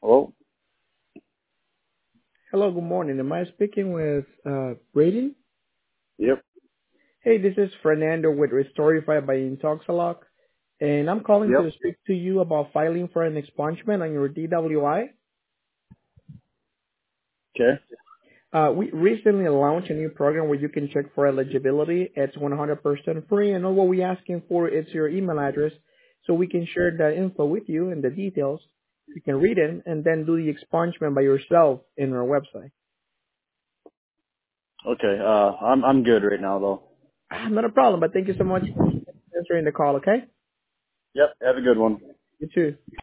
Hello? Hello, good morning. Am I speaking with Braden? Yep. Hey, this is Fernando with Restorify by Intoxalock, and I'm calling Yep. to speak to you about filing for an expungement on your DWI. Okay. We recently launched a new program where you can check for eligibility. It's 100% free, and all what we're asking for is your email address so we can share the info with you and the details. You can read it and then do the expungement by yourself in our website. Okay. I'm good right now though. Not a problem, but thank you so much for answering the call, okay? Yep. Have a good one. You too.